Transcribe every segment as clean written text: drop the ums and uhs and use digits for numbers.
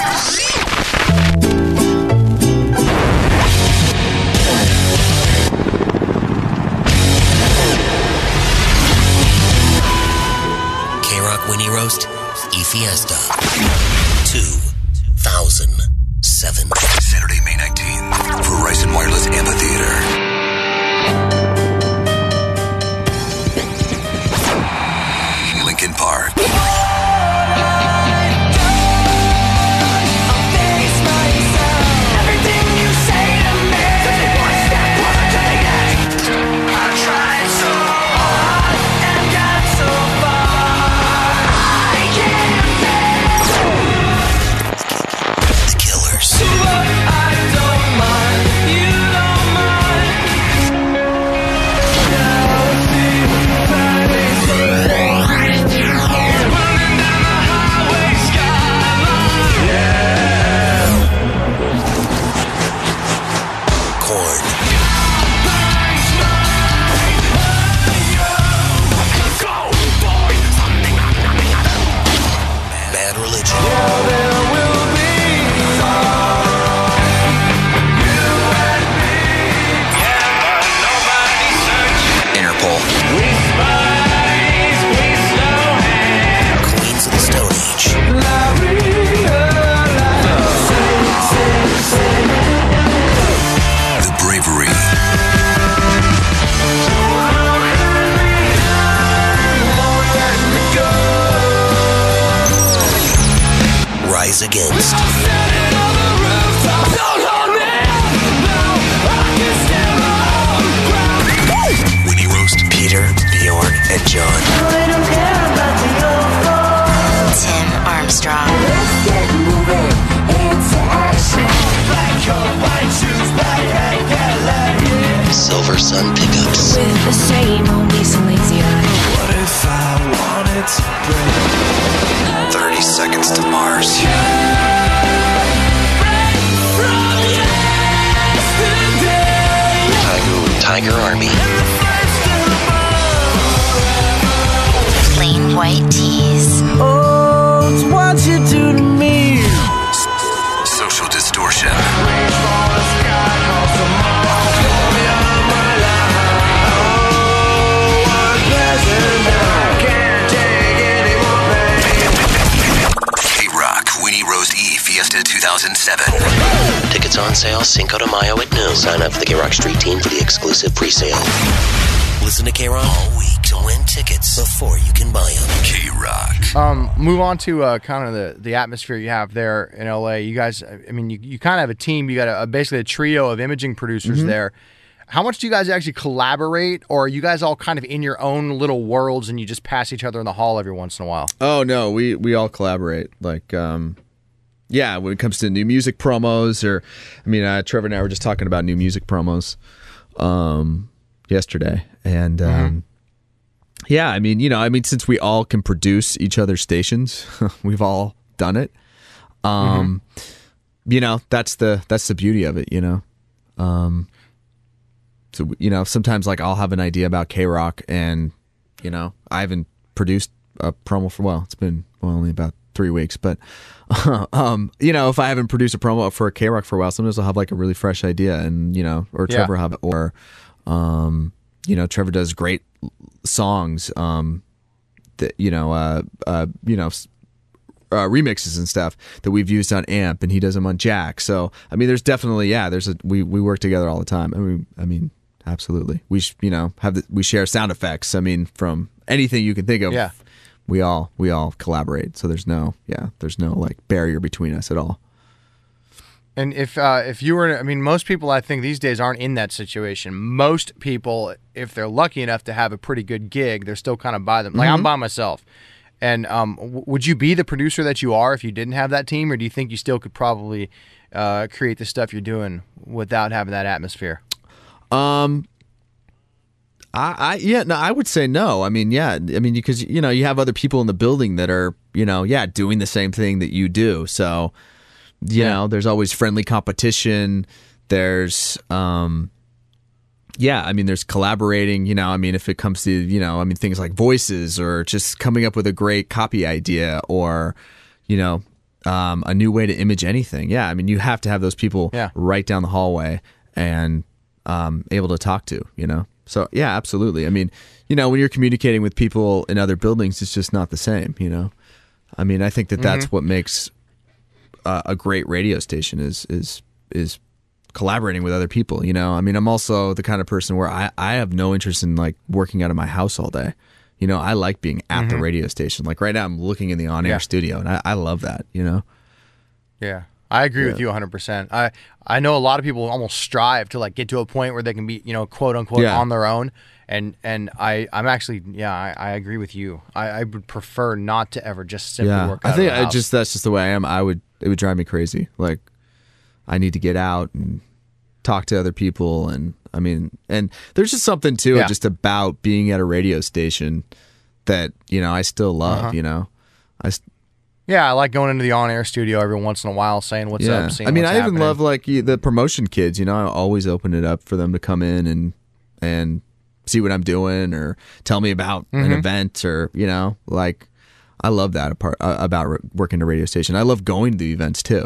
K-Rock Winnie Roast, E-Fiesta, 2007. Saturday, May 19th, Verizon Wireless Amphitheater. Lincoln Park. Against Winnie Roast, Peter, Bjorn, and John. Tim Armstrong. Silver Sun Pickups. With the same old Lisa Lazy Eye. What if I wanted to break? 30 Seconds to Mars. Tiger Army. Plain white tees. Oh, it's what you do to me. Social Distortion. K-Rock, Winnie Roast E-Fiesta 2007. Tickets on sale Cinco de Mayo at noon. Sign up for the K-Rock Street Team for the exclusive pre-sale. Listen to K-Rock all week to win tickets before you can buy them. K-Rock. Move on to kind of the atmosphere you have there in LA. You guys, I mean, you kind of have a team. You got basically a trio of imaging producers there. How much do you guys actually collaborate, or are you guys all kind of in your own little worlds and you just pass each other in the hall every once in a while? Oh, no, we all collaborate. Like, yeah, when it comes to new music promos, or, I mean, Trevor and I were just talking about new music promos yesterday. And, yeah, I mean, since we all can produce each other's stations, we've all done it. That's the beauty of it, So, sometimes like I'll have an idea about K-Rock and, I haven't produced a promo for, it's been only about 3 weeks, but, if I haven't produced a promo for K-Rock for a while, sometimes I'll have like a really fresh idea and, or Trevor have, or, Trevor does great songs, remixes and stuff that we've used on Amp, and he does them on Jack. So, I mean, there's definitely, we work together all the time. I mean, absolutely. We we share sound effects. I mean, from anything you can think of. Yeah. We all collaborate. So there's no like barrier between us at all. And if you were, I mean, most people I think these days aren't in that situation. Most people, if they're lucky enough to have a pretty good gig, they're still kind of by them. Like I'm by myself. And would you be the producer that you are if you didn't have that team, or do you think you still could probably create the stuff you're doing without having that atmosphere? I would say no. I mean, because you have other people in the building that are doing the same thing that you do. So there's always friendly competition. There's there's collaborating. If it comes to things like voices or just coming up with a great copy idea, or a new way to image anything. Yeah, I mean, you have to have those people Yeah. right down the hallway and able to talk to, you know? So, yeah, absolutely. I mean, you know, when you're communicating with people in other buildings, it's just not the same, you know? I mean, I think that that's what makes a great radio station is collaborating with other people, you know? I mean, I'm also the kind of person where I have no interest in, like, working out of my house all day. You know, I like being at the radio station. Like right now, I'm looking in the on-air studio, and I love that, you know? Yeah. I agree with you 100%. I know a lot of people almost strive to like get to a point where they can be, you know, quote unquote on their own. And I'm actually, I agree with you. I would prefer not to ever just simply work out I think of the house. that's just the way I am. It would drive me crazy. Like I need to get out and talk to other people, and I mean, and there's just something too just about being at a radio station that, you know, I still love, you know. I like going into the on-air studio every once in a while, saying what's up, seeing I mean, what's I even happening. love like the promotion kids, you know. I always open it up for them to come in and see what I'm doing or tell me about an event, or, you know, like I love that about working at a radio station. I love going to the events too.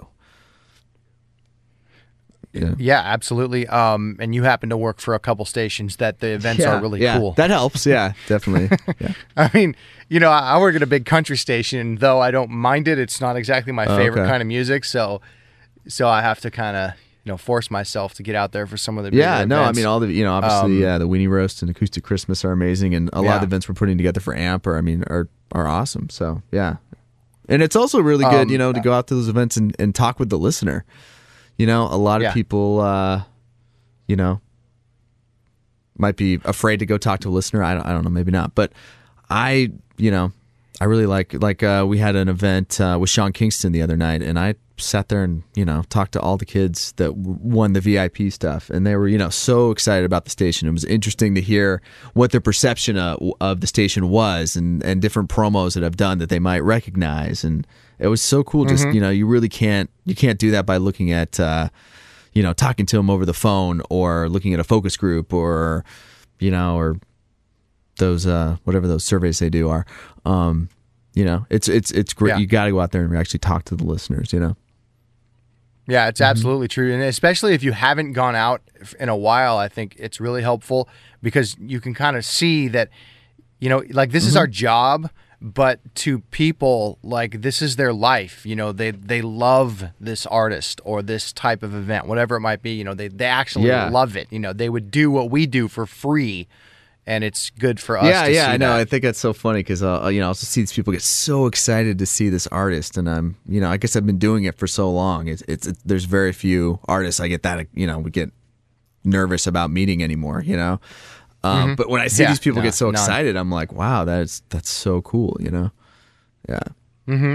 Yeah, absolutely. And you happen to work for a couple stations that the events are really cool. That helps. Yeah, definitely. Yeah. I mean, you know, I work at a big country station, though I don't mind it. It's not exactly my favorite kind of music, so I have to kind of, you know, force myself to get out there for some of the bigger events. I mean, all the, you know, obviously, the Weenie Roast and Acoustic Christmas are amazing, and a lot of the events we're putting together for AMP are awesome. So yeah, and it's also really good, you know, to go out to those events and talk with the listener. You know, a lot of people, you know, might be afraid to go talk to a listener. I don't know, maybe not. But I really like we had an event with Sean Kingston the other night, and I sat there and, you know, talked to all the kids that won the VIP stuff, and they were, you know, so excited about the station. It was interesting to hear what their perception of the station was, and different promos that I've done that they might recognize, and it was so cool. Just, you know, you really can't do that by looking at, you know, talking to them over the phone or looking at a focus group or, you know, or those whatever those surveys they do are. You know, it's great. Yeah. You got to go out there and actually talk to the listeners, you know? Yeah, it's absolutely true. And especially if you haven't gone out in a while, I think it's really helpful because you can kind of see that, you know, like this is our job, but to people, like this is their life. You know, they love this artist or this type of event, whatever it might be. You know, they actually love it. You know, they would do what we do for free. And it's good for us to see I know. that. I think that's so funny because, you know, I'll just see these people get so excited to see this artist. And I'm, you know, I guess I've been doing it for so long. There's very few artists I get that, you know, we get nervous about meeting anymore, you know. But when I see these people get so excited, I'm like, wow, that's so cool, you know. Yeah.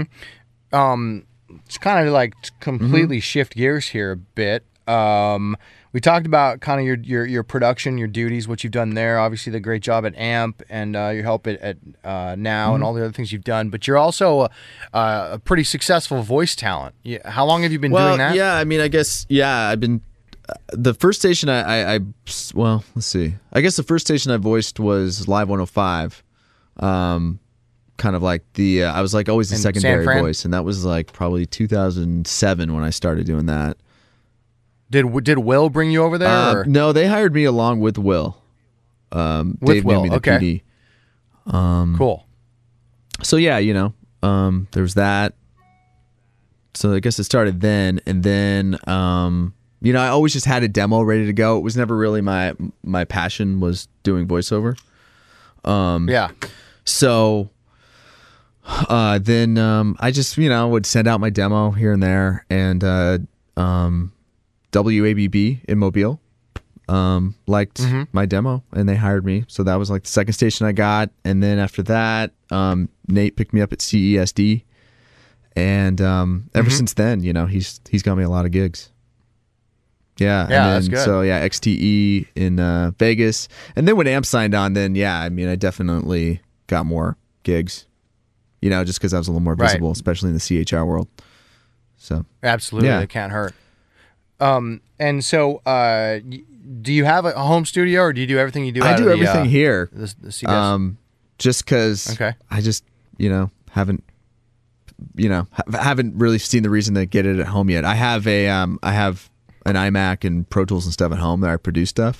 It's kind of like completely shift gears here a bit. We talked about kind of your production, your duties, what you've done there. Obviously, the great job at AMP and your help at Now and all the other things you've done. But you're also a pretty successful voice talent. How long have you been doing that? Yeah, I mean, I guess, I've been... the first station well, let's see. I guess the first station I voiced was Live 105. Kind of like the... I was like always the secondary voice, and that was like probably 2007 when I started doing that. Did Will bring you over there? Or? No, they hired me along with Will. Dave Will, gave me the PD. Cool. So yeah, you know, there was that. So I guess it started then, and then you know, I always just had a demo ready to go. It was never really my passion was doing voiceover. Yeah. So then I just, you know, would send out my demo here and there, and WABB in Mobile liked my demo, and they hired me. So that was like the second station I got. And then after that, Nate picked me up at CESD, and ever since then, you know, he's got me a lot of gigs. Yeah, and then, that's good. So yeah, XTE in Vegas, and then when AMP signed on, then I mean, I definitely got more gigs. You know, just because I was a little more visible, especially in the CHR world. So absolutely, it can't hurt. And so, do you have a home studio, or do you do everything you do? I do everything here. The CDS? Just because I just, you know, haven't haven't really seen the reason to get it at home yet. I have an iMac and Pro Tools and stuff at home that I produce stuff.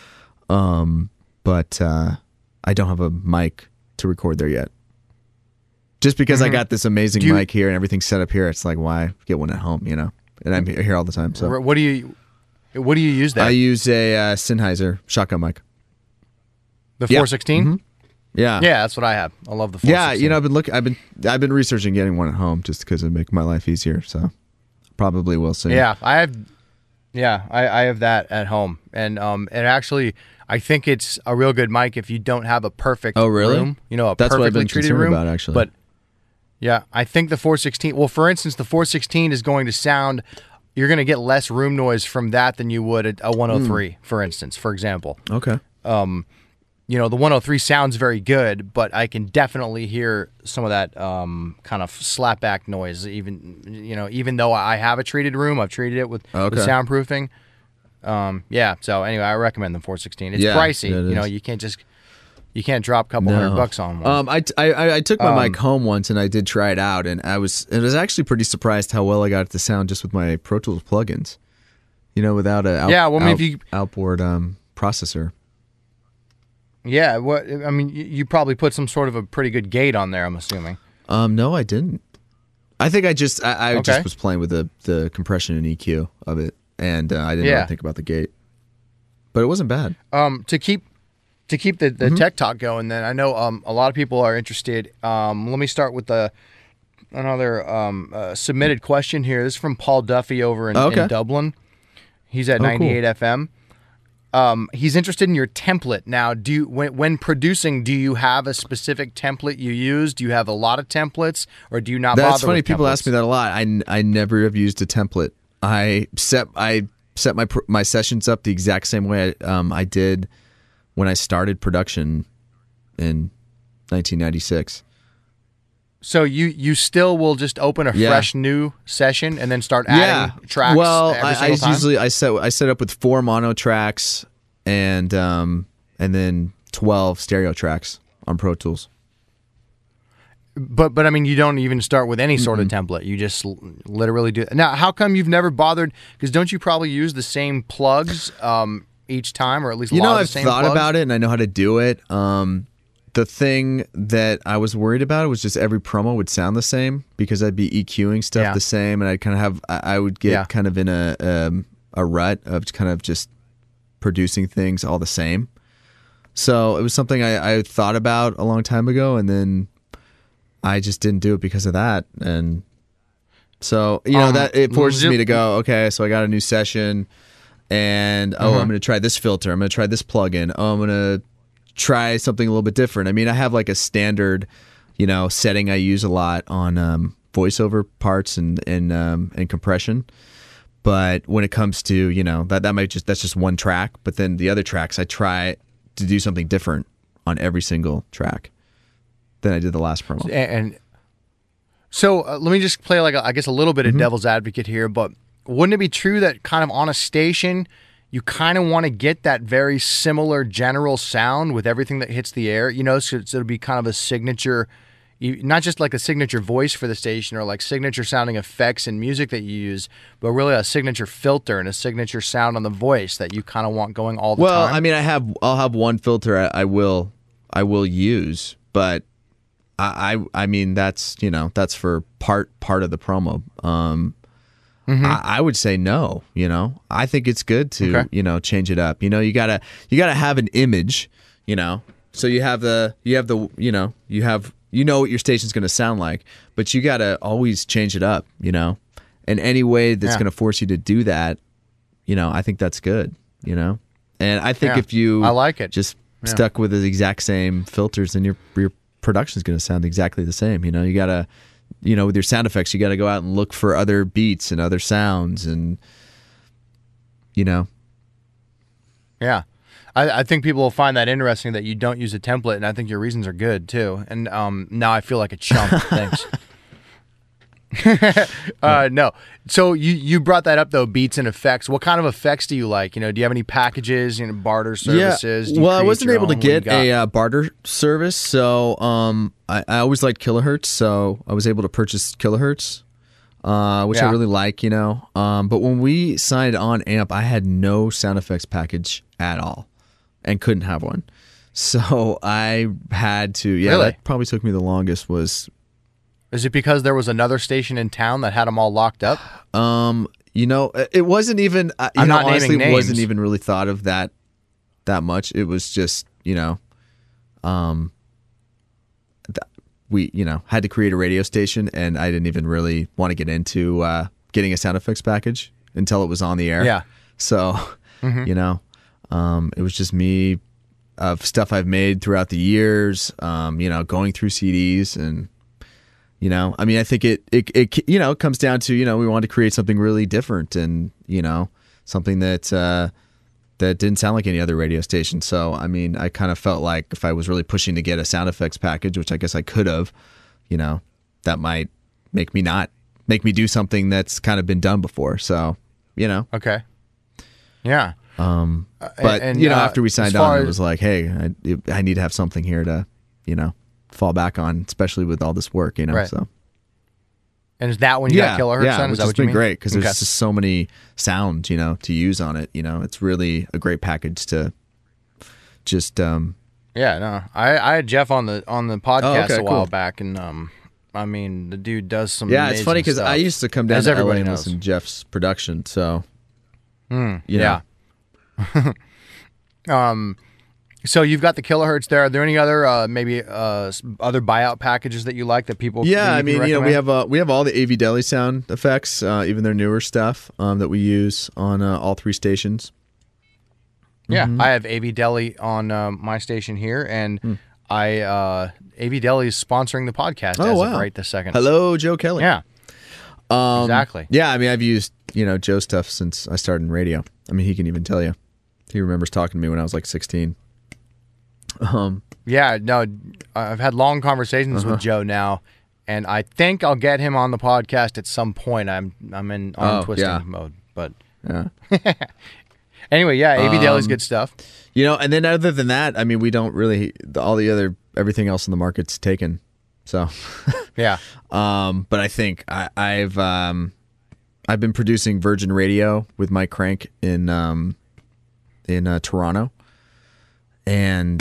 But I don't have a mic to record there yet. Just because I got this amazing mic here and everything's set up here, it's like, why get one at home, And I'm here all the time. So what do you use there? I use a Sennheiser shotgun mic. The 416? Mm-hmm. Yeah. Yeah, that's what I have. I love the 416. Yeah, I've been researching getting one at home just because it'd make my life easier. So probably will soon. Yeah, I have that at home, and it actually, I think it's a real good mic if you don't have a perfect room. That's perfectly what I've been treated concerned room. about, actually. But yeah, I think the 416. Well, for instance, the 416 is going to sound. You're going to get less room noise from that than you would a 103, for instance. For example. Okay. The 103 sounds very good, but I can definitely hear some of that kind of slapback noise. Even though I have a treated room, I've treated it with soundproofing. So anyway, I recommend the 416. It's pricey. It you can't drop a couple $100 on one. I took my mic home once and I did try it out, and I was actually pretty surprised how well I got it to sound just with my Pro Tools plugins. Without a outboard processor. Yeah, you probably put some sort of a pretty good gate on there, I'm assuming. No, I didn't. I think I just was playing with the compression and EQ of it, and I didn't really think about the gate. But it wasn't bad. To keep the tech talk going, then I know a lot of people are interested. Let me start with another submitted question here. This is from Paul Duffy over in Dublin. He's at 98 FM. He's interested in your template. Now, when producing, do you have a specific template you use? Do you have a lot of templates, or do you not bother with templates? That's funny. People ask me that a lot. I never have used a template. I set my sessions up the exact same way I did when I started production in 1996. So you still will just open a fresh new session and then start adding tracks. Well, every single time? I set up with 4 mono tracks and then 12 stereo tracks on Pro Tools. But I mean, you don't even start with any sort of template. You just literally do. Now, how come you've never bothered? Because don't you probably use the same plugs each time, or at least a lot of the same plugs? I've thought about it and I know how to do it. The thing that I was worried about was just every promo would sound the same, because I'd be EQing stuff the same, and I would get kind of in a rut of kind of just producing things all the same. So it was something I thought about a long time ago, and then I just didn't do it because of that. And so that it forces me to go, okay, so I got a new session, and I'm going to try this filter, I'm going to try this plugin, I'm going to try something a little bit different. I mean, I have like a standard, setting I use a lot on voiceover parts and compression. But when it comes to, that's just one track. But then the other tracks, I try to do something different on every single track than I did the last promo. And so let me just play I guess a little bit of devil's advocate here. But wouldn't it be true that kind of on a station, you kind of want to get that very similar general sound with everything that hits the air, so it'll be kind of a signature, not just like a signature voice for the station or like signature sounding effects and music that you use, but really a signature filter and a signature sound on the voice that you kind of want going all the time? Well, I mean, I'll have one filter I will use, but I mean, that's for part of the promo. I would say no. I think it's good to change it up. You gotta have an image. So you have what your station's gonna sound like, but you gotta always change it up. And any way that's gonna force you to do that, I think that's good. And I think if you I like it. just stuck with the exact same filters, then your production's gonna sound exactly the same. You gotta. With your sound effects, you got to go out and look for other beats and other sounds, and Yeah, I think people will find that interesting that you don't use a template, and I think your reasons are good too. And now I feel like a chump. Thanks. No. So you brought that up though, beats and effects. What kind of effects do you like? Do you have any packages, barter services? Do you Well, I create wasn't your able to own? What do you get got? a barter service, so I always liked kilohertz, so I was able to purchase kilohertz, which I Yeah. really like, But when we signed on AMP, I had no sound effects package at all, and couldn't have one. So I had to. Yeah, Really? that probably took me the longest. Is it because there was another station in town that had them all locked up? It wasn't even. I'm not naming honestly, names. wasn't even really thought of that much. It was just, we had to create a radio station, and I didn't even really want to get into getting a sound effects package until it was on the air. Yeah. So, it was just me of stuff I've made throughout the years. Going through CDs and. I think it comes down to, we wanted to create something really different and, something that didn't sound like any other radio station. So, I kind of felt like if I was really pushing to get a sound effects package, which I guess I could have, that might make me do something that's kind of been done before. So, Okay. Yeah. but and, after we as signed far on, it as- was like, hey, I need to have something here to, fall back on, especially with all this work, Right. so. And is that when you got kilohertz yeah, then? which Is that has what you been mean? great because there's Okay. just so many sounds, to use on it. It's really a great package to just. Yeah, no. I had Jeff on the podcast okay, a while cool. back, and the dude does some. Yeah, it's funny because because I used to come down As to LA everybody and knows. listen to Jeff's production. So, Yeah. So you've got the kilohertz there. Are there any other maybe other buyout packages that you like that people? yeah, that you can we recommend? have all the AV Deli sound effects, even their newer stuff that we use on all three stations. Yeah, I have AV Deli on my station here, and AV Deli is sponsoring the podcast as of right this second. Hello, Joe Kelly. Yeah, exactly. Yeah, I've used Joe stuff since I started in radio. He can even tell you. He remembers talking to me when I was like 16. Yeah, no, I've had long conversations with Joe now, and I think I'll get him on the podcast at some point. I'm in arm twisting yeah. mode, but Yeah. anyway, yeah, AV Deli's good stuff. And then other than that, we don't really everything else in the market's taken. So, Yeah, but I think I've been producing Virgin Radio with Mike Crank in Toronto, and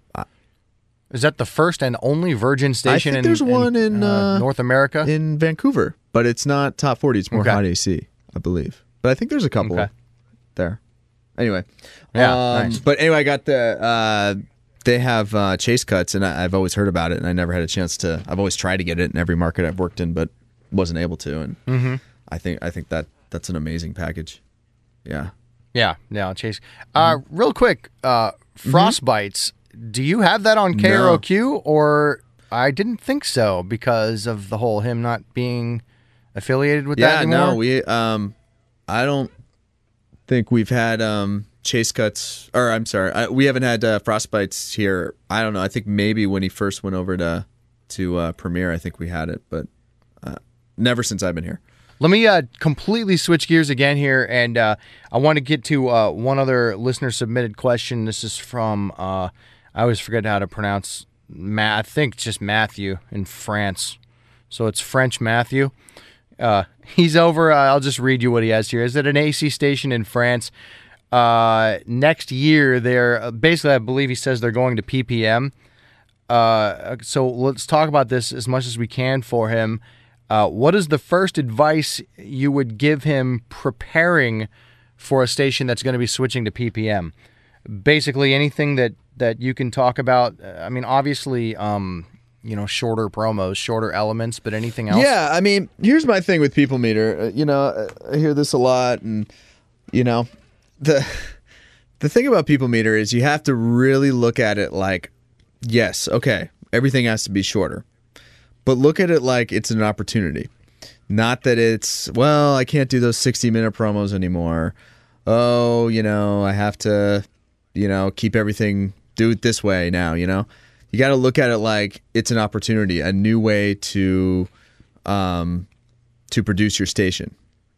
is that the first and only Virgin station? think there's one in North America. in Vancouver, but it's not top 40. It's more Okay. hot AC, I believe. But I think there's a couple Okay. there. Anyway, Yeah, nice. But anyway, I got the. They have chase cuts, and I've always heard about it, and I never had a chance to. I've always tried to get it in every market I've worked in, but wasn't able to. And I think that's an amazing package. Yeah. Yeah, Chase. Real quick, Frostbites. Do you have that on KROQ, or I didn't think so because of the whole him not being affiliated with that anymore? No, we. I don't think we've had chase cuts, or I'm sorry, we haven't had frostbites here. I don't know. I think maybe when he first went over to Premiere, I think we had it, but never since I've been here. Let me completely switch gears again here, and I want to get to one other listener-submitted question. This is from, I always forget how to pronounce, I think just Matthew in France. So it's French Matthew. He's over, I'll just read you what he has here. Is it an AC station in France? Next year, they're, basically, I believe he says they're going to PPM. So let's talk about this as much as we can for him. What is the first advice you would give him preparing for a station that's going to be switching to PPM? Basically, anything that you can talk about. Obviously, shorter promos, shorter elements, but anything else? Yeah, here's my thing with People Meter. I hear this a lot, and the thing about People Meter is you have to really look at it like, yes, okay, everything has to be shorter. But look at it like it's an opportunity. Not that it's, well, I can't do those 60-minute promos anymore. Oh, I have to, keep everything, do it this way now, You got to look at it like it's an opportunity, a new way to to produce your station.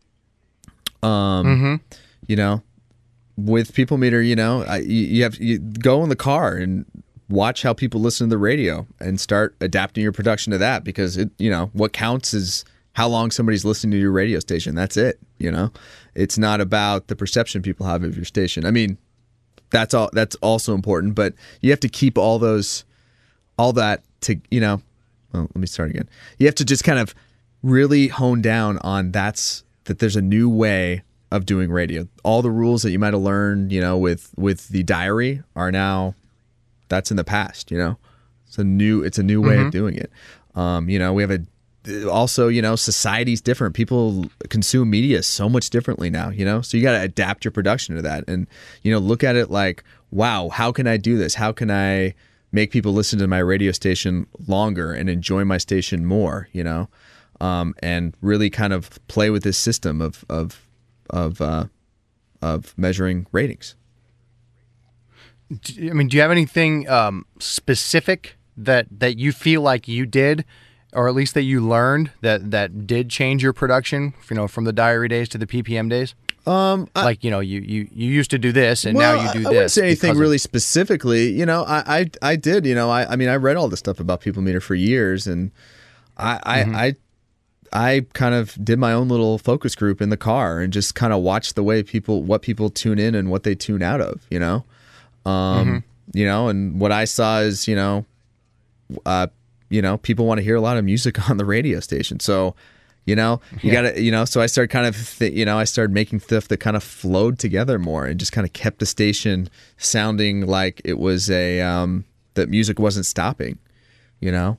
You know, with People Meter, you know, you go in the car and watch how people listen to the radio and start adapting your production to that, because what counts is how long somebody's listening to your radio station. That's it. You know, it's not about the perception people have of your station. I mean, that's also important, but you have to keep all that to, well, let me start again. You have to just kind of really hone down on that there's a new way of doing radio. All the rules that you might have learned, with the diary are now, that's in the past, It's a new way of doing it. We have society's different. People consume media so much differently now, so you got to adapt your production to that and, look at it like, wow, how can I do this? How can I make people listen to my radio station longer and enjoy my station more, and really kind of play with this system of measuring ratings. Do you have anything specific that you feel like you did, or at least that you learned that did change your production, from the diary days to the PPM days? You used to do this and now you do this. I wouldn't say anything really specifically. I did. I read all this stuff about People Meter for years, and I kind of did my own little focus group in the car and just kind of watched the way what people tune in and what they tune out of. And what I saw is people want to hear a lot of music on the radio station, so. You gotta, so I started kind of, I started making stuff that kind of flowed together more and just kind of kept the station sounding like it was that music wasn't stopping, So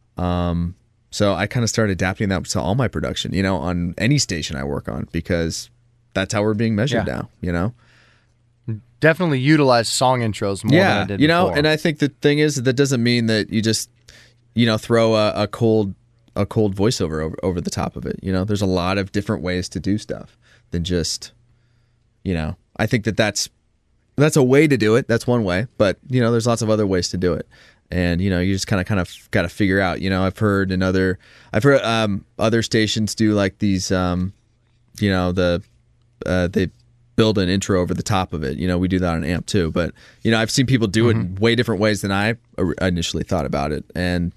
I kind of started adapting that to all my production, on any station I work on, because that's how we're being measured now, Definitely utilize song intros more than I did before. And I think the thing is that doesn't mean that you just, throw a cold voiceover over the top of it. There's a lot of different ways to do stuff than just, I think that's a way to do it. That's one way, but there's lots of other ways to do it. And, you just kind of got to figure out, I've heard other stations do like these, they build an intro over the top of it. We do that on AMP too, but, I've seen people do it in way different ways than I initially thought about it. And,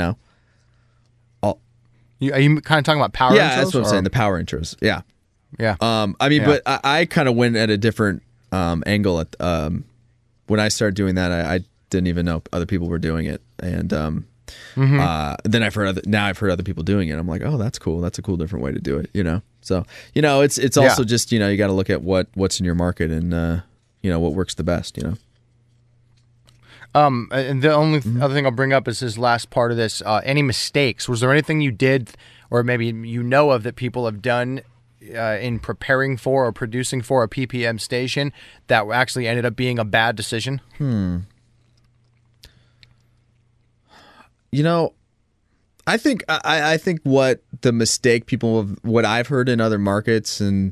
are you kind of talking about power intros? Yeah, that's what I'm saying, the power intros. Yeah. Yeah. But I kind of went at a different angle at when I started doing that. I didn't even know other people were doing it, and then I've heard other people doing it. I'm like, oh, that's cool. That's a cool different way to do it. So it's also just you got to look at what's in your market and what works the best. And the only other thing I'll bring up is this last part of this. Any mistakes? Was there anything you did, or maybe of that people have done in preparing for or producing for a PPM station that actually ended up being a bad decision? I think what the mistake what I've heard in other markets, and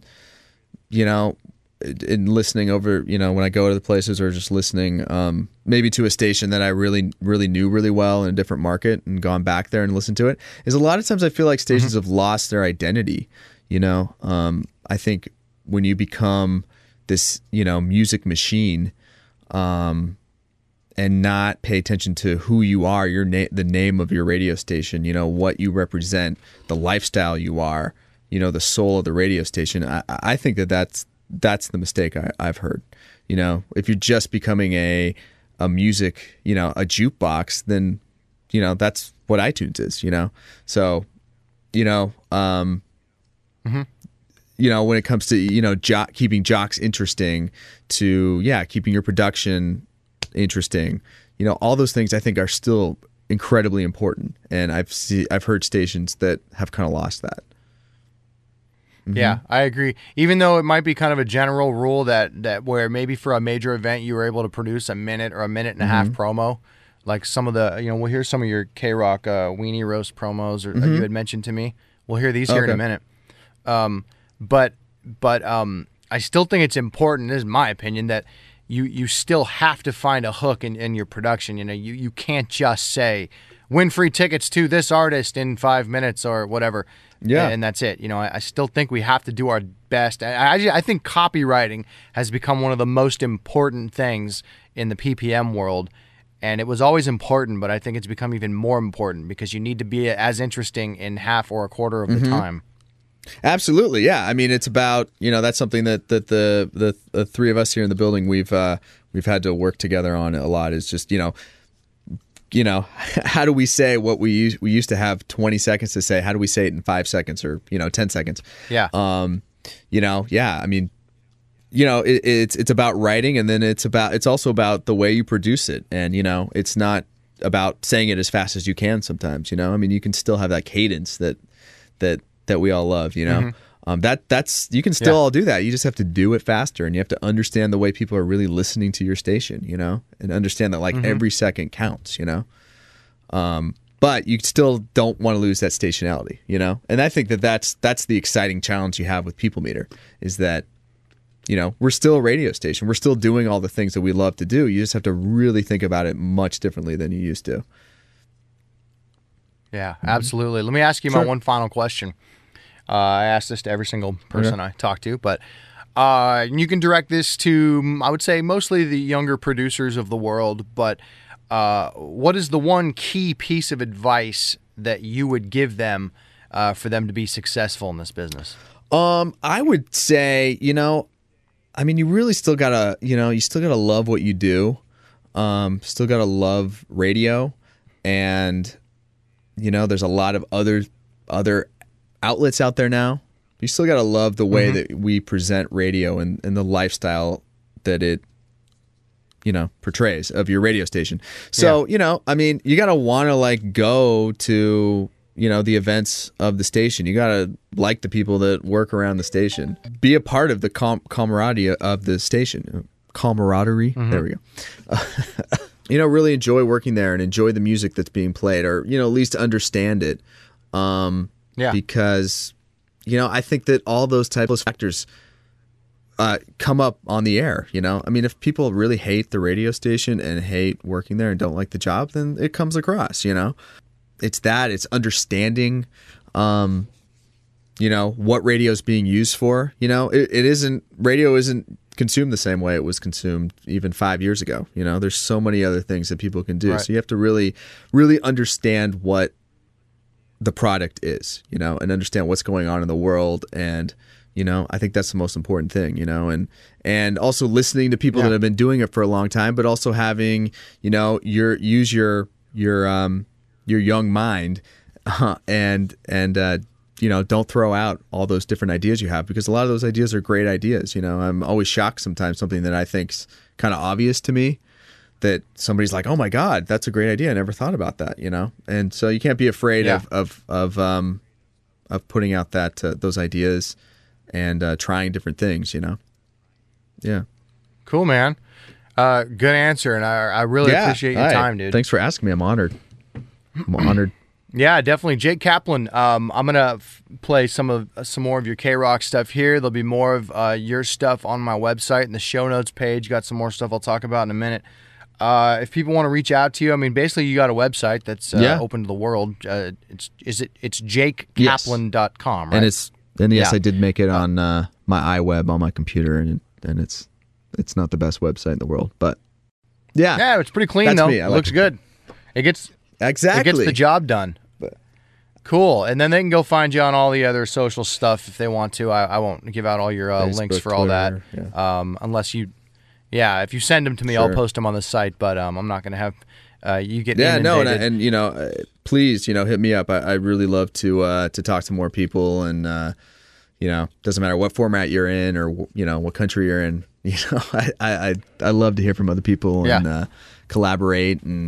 in listening over, when I go to the places, or just listening maybe to a station that I really, really knew really well in a different market and gone back there and listened to it, is a lot of times I feel like stations have lost their identity. I think when you become this, music machine, and not pay attention to who you are, the name of your radio station, what you represent, the lifestyle you are, the soul of the radio station. I think that's the mistake I've heard. If you're just becoming a music, a jukebox, then, that's what iTunes is, So, when it comes to, keeping jocks interesting to, keeping your production interesting, all those things I think are still incredibly important. And I've heard stations that have kind of lost that. Yeah, I agree. Even though it might be kind of a general rule that where maybe for a major event you were able to produce a minute or a minute and a half promo, like some of the, we'll hear some of your K-Rock Weenie Roast promos or you had mentioned to me. We'll hear these here in a minute. But I still think it's important, this is my opinion, that you still have to find a hook in your production. You can't just say, win free tickets to this artist in 5 minutes or whatever. Yeah. And that's it. I still think we have to do our best. I think copywriting has become one of the most important things in the PPM world. And it was always important, but I think it's become even more important because you need to be as interesting in half or a quarter of the time. Absolutely, yeah. I mean, it's about, that's something that the three of us here in the building we've had to work together on a lot. Is just how do we say what we used to have 20 seconds to say? How do we say it in 5 seconds or 10 seconds? Yeah. Yeah. I mean, it's about writing, and then it's also about the way you produce it, and it's not about saying it as fast as you can. Sometimes, I mean, you can still have that cadence that we all love. That's you can still all do that. You just have to do it faster, and you have to understand the way people are really listening to your station, and understand that every second counts, but you still don't want to lose that stationality, and I think that's the exciting challenge you have with People Meter is that, we're still a radio station. We're still doing all the things that we love to do. You just have to really think about it much differently than you used to. Yeah, absolutely. Let me ask you my one final question. I ask this to every single person I talk to, but you can direct this to, I would say, mostly the younger producers of the world, but what is the one key piece of advice that you would give them for them to be successful in this business? I would say, I mean, you really still gotta, you still gotta love what you do. Still gotta love radio, and there's a lot of other outlets out there now. You still gotta love the way that we present radio and the lifestyle that it, portrays of your radio station. So, I mean, you gotta want to go to the events of the station. You gotta like the people that work around the station. Be a part of the camaraderie of the station. Camaraderie. There we go. Really enjoy working there and enjoy the music that's being played, or at least understand it. Because I think that all those types of factors come up on the air. I mean, if people really hate the radio station and hate working there and don't like the job, then it comes across. It's understanding, what radio is being used for. Radio isn't consumed the same way it was consumed even 5 years ago. There's so many other things that people can do. Right. So you have to really, really understand what the product is, and understand what's going on in the world. And, I think that's the most important thing, and also listening to people that have been doing it for a long time, but also having, use your young mind, and don't throw out all those different ideas you have, because a lot of those ideas are great ideas. I'm always shocked sometimes, something that I think's kind of obvious to me, that somebody's like, oh my God, that's a great idea. I never thought about that, And so you can't be afraid of putting out those ideas and trying different things, Yeah. Cool, man. Good answer. And I really appreciate your time, dude. Thanks for asking me. I'm honored. Yeah, definitely. Jake Kaplan, I'm going to play some more of your K-Rock stuff here. There'll be more of your stuff on my website in the show notes page. Got some more stuff I'll talk about in a minute. If people want to reach out to you, I mean, basically you got a website that's open to the world. It's jakekaplan.com, right? And yes, I did make it on my iWeb on my computer, and it's not the best website in the world, but yeah, it's pretty clean though. It looks good. It gets the job done. Cool. And then they can go find you on all the other social stuff if they want to. I won't give out all your Facebook, links for all that. Unless you, if you send them to me, I'll post them on the site. But I'm not going to have you get inundated. And please, hit me up. I really love to talk to more people, and doesn't matter what format you're in or what country you're in. I love to hear from other people and collaborate and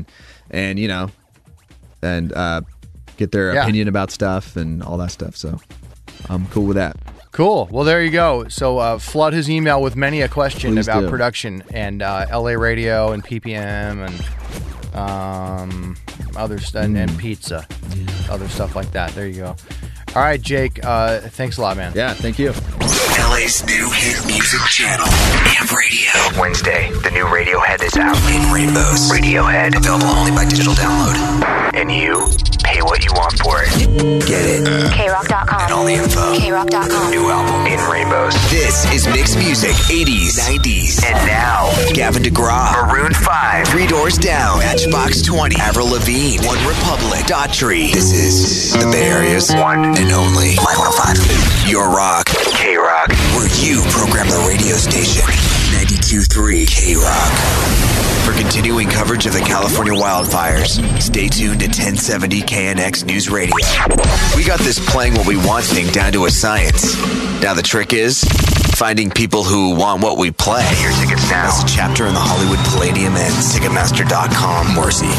get their opinion about stuff and all that stuff. So I'm cool with that. Cool. Well, there you go. So flood his email with many a question Please about do. production and LA radio and PPM and other stuff and pizza, other stuff like that. There you go. All right, Jake. Thanks a lot, man. Yeah, thank you. LA's new hit music channel, Amp Radio. Wednesday, the new Radiohead is out. In Rainbows. Radiohead. Available only by digital download. And you pay what you want for it. Get it. KRock.com. And all the info. KRock.com. New album. In Rainbows. This is mixed music, 80s, 90s. And now, Gavin DeGraw, Maroon 5. Three Doors Down, Matchbox 20, Avril Lavigne, One Republic, Daughtry. This is the Bay Area's One and only My 105. Your rock, K-Rock. where you program the radio station. 92.3 K-Rock. For continuing coverage of the California wildfires, stay tuned to 1070 KNX News Radio. We got this playing what we want thing down to a science. Now the trick is finding people who want what we play. Your tickets now. That's a chapter in the Hollywood Palladium and Ticketmaster.com. Morrissey.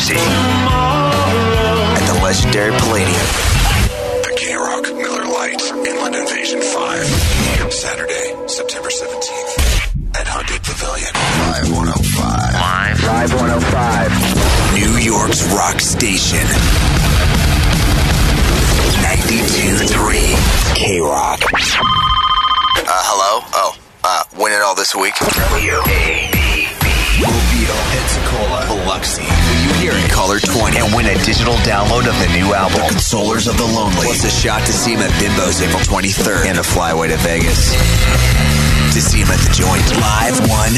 At the legendary Palladium. The K-Rock Miller Lite Inland Invasion 5. Saturday, September 17th. At Hyundai Pavilion. Live 105. Live 105. New York's rock station. 92.3 K-Rock. Hello? Win it all this week? W-A-B-B. Mobile, Pensacola, Biloxi. When you hear it, caller 20 and win a digital download of the new album, The Consolers of the Lonely. Plus a shot to see him at Bimbo's April 23rd and a flyaway to Vegas to see him at the Joint. Live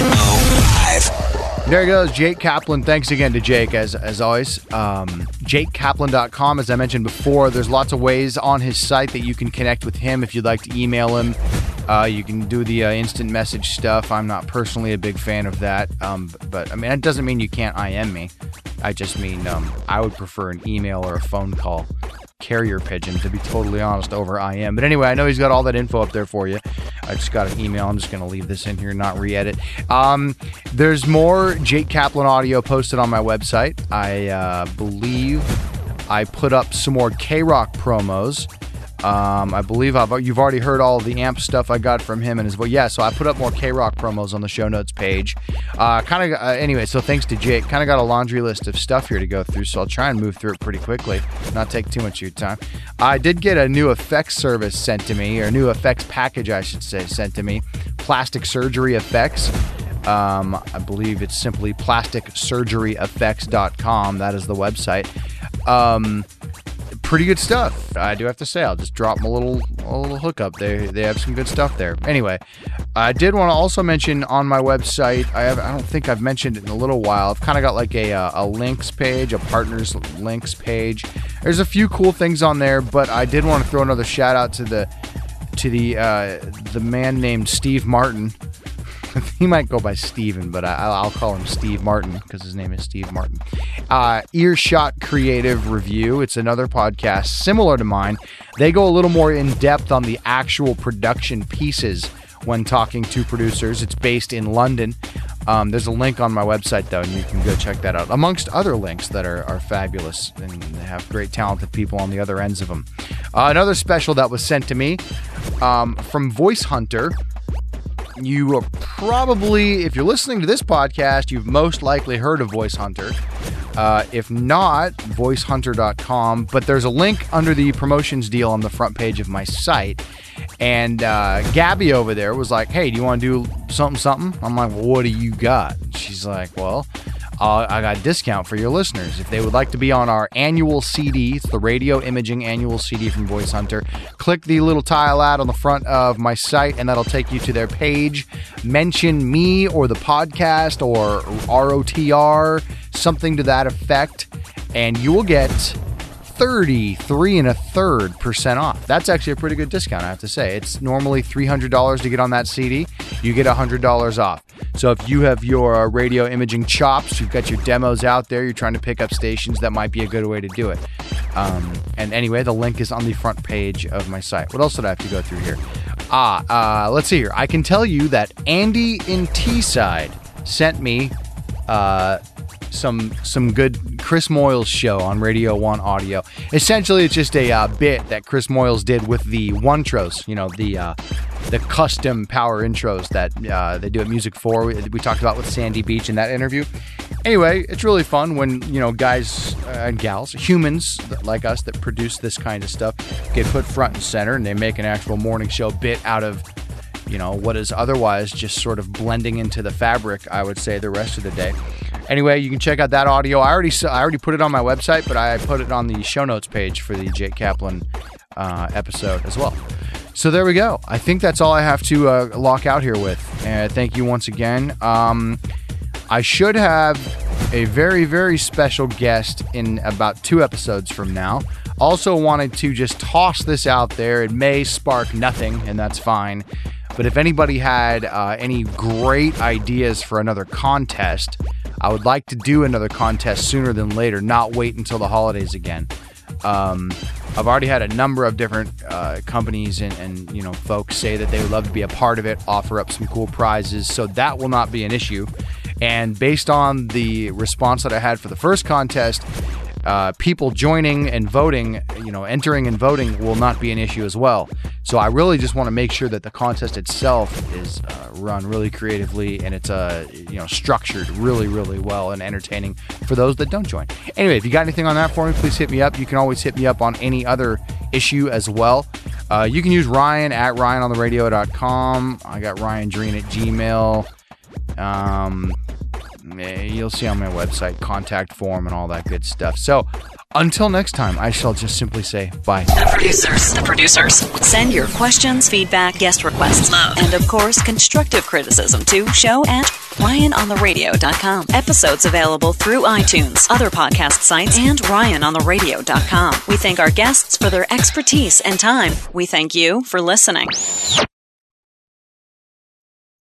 105. There he goes, Jake Kaplan. Thanks again to Jake, as always. JakeKaplan.com, as I mentioned before. There's lots of ways on his site that you can connect with him if you'd like to email him. You can do the instant message stuff. I'm not personally a big fan of that, but I mean, that doesn't mean you can't IM me. I just mean I would prefer an email or a phone call. Carrier pigeon, to be totally honest, over IM. But anyway, I know he's got all that info up there for you. I just got an email. I'm just going to leave this in here, not re-edit. There's more Jake Kaplan audio posted on my website. I believe I put up some more K-Rock promos. I believe you've already heard all of the amp stuff I got from him and his voice. Yeah, so I put up more K-Rock promos on the show notes page. Anyway, so thanks to Jake. Kind of got a laundry list of stuff here to go through, so I'll try and move through it pretty quickly, not take too much of your time. I did get a new effects service sent to me, or new effects package, I should say, sent to me. Plastic Surgery Effects. I believe it's simply plasticsurgeryeffects.com. That is the website. Pretty good stuff, I do have to say. I'll just drop them a little hookup. They have some good stuff there. Anyway, I did want to also mention on my website, I don't think I've mentioned it in a little while. I've kind of got like a links page, a partners links page. There's a few cool things on there, but I did want to throw another shout out to the man named Steve Martin. He might go by Steven, but I'll call him Steve Martin because his name is Steve Martin. Earshot Creative Review. It's another podcast similar to mine. They go a little more in depth on the actual production pieces when talking to producers. It's based in London. There's a link on my website, though, and you can go check that out, amongst other links that are fabulous, and they have great talented people on the other ends of them. Another special that was sent to me from Voice Hunter. You are probably, if you're listening to this podcast, you've most likely heard of Voice Hunter. If not, voicehunter.com. But there's a link under the promotions deal on the front page of my site. And Gabby over there was like, hey, do you want to do something? I'm like, well, what do you got? She's like, well, I got a discount for your listeners. If they would like to be on our annual CD, it's the Radio Imaging Annual CD from Voice Hunter, click the little tile ad on the front of my site, and that'll take you to their page. Mention me or the podcast or ROTR, something to that effect, and you will get 33.33% off. That's actually a pretty good discount, I have to say. It's normally $300 to get on that CD. You get $100 off. So if you have your radio imaging chops, you've got your demos out there, you're trying to pick up stations, that might be a good way to do it. And anyway, the link is on the front page of my site. What else did I have to go through here? Let's see here. I can tell you that Andy in Teesside sent me some good Chris Moyles show on Radio 1 Audio. Essentially, it's just a bit that Chris Moyles did with the One-Tros, you know, the custom power intros that they do at Music 4. We talked about with Sandy Beach in that interview. Anyway, it's really fun when, guys and gals, humans like us that produce this kind of stuff get put front and center, and they make an actual morning show bit out of, what is otherwise just sort of blending into the fabric, I would say, the rest of the day. Anyway, you can check out that audio. I already put it on my website, but I put it on the show notes page for the Jake Kaplan episode as well. So there we go. I think that's all I have to lock out here with. Thank you once again. I should have a very, very special guest in about 2 episodes from now. Also wanted to just toss this out there. It may spark nothing, and that's fine. But if anybody had any great ideas for another contest, I would like to do another contest sooner than later, not wait until the holidays again. I've already had a number of different companies and folks say that they would love to be a part of it, offer up some cool prizes, so that will not be an issue. And based on the response that I had for the first contest, people joining and voting, entering and voting will not be an issue as well. So I really just want to make sure that the contest itself is run really creatively and it's structured really, really well and entertaining for those that don't join. Anyway, if you got anything on that for me, please hit me up. You can always hit me up on any other issue as well. You can use Ryan at RyanOnTheRadio.com. I got Ryan Dreen at Gmail. You'll see on my website, contact form and all that good stuff. So until next time, I shall just simply say bye. The producers. Send your questions, feedback, guest requests, love, and of course, constructive criticism to show at RyanOnTheRadio.com. Episodes available through iTunes, other podcast sites, and RyanOnTheRadio.com. We thank our guests for their expertise and time. We thank you for listening.